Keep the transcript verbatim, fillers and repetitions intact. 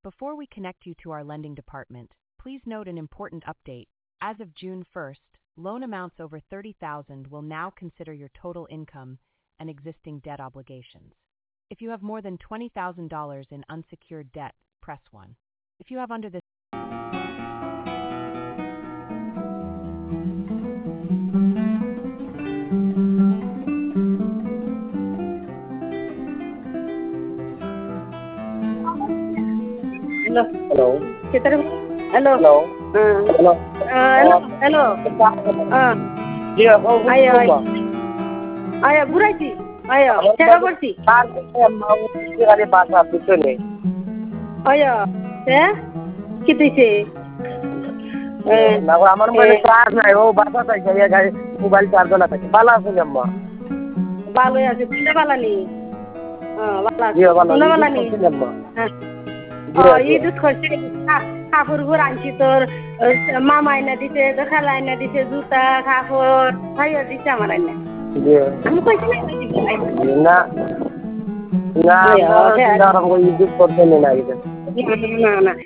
Before we connect you to our lending department, please note an important update. As of June first, loan amounts over thirty thousand dollars will now consider your total income and existing debt obligations. If you have more than twenty thousand dollars in unsecured debt, press one. If you have under this Hello. Hello. Kita hello. Hello. Uh, Hello. uh, hello. Hello. Uh, Iya, kau ayo, ayo. berubah. Ayo, Buraiti. Ayo, cakap bersi. Aku yang mau kali bahasa itu nih. Ayo, ya? Kita sih. Eh, Nah, আমার মানে charge নাই ও বাসা তাই গিয়ে গাড়ি mobile charge না থাকে ভালো আছে আম্মা ভালো আছে তুমি ভালো নি হ্যাঁ ভালো আছে জি ভালো তুমি ভালো নি আম্মা হ্যাঁ ও ঈদ করছে কাপড় আনছি তোর মামা এনে দিতে তোর খালা এনে দিতে জুতা কাপড় ভাইয়া দিচ্ছে আমার এনে জি আমি কইছি না না না আমরা ঈদ করতে নেই না না না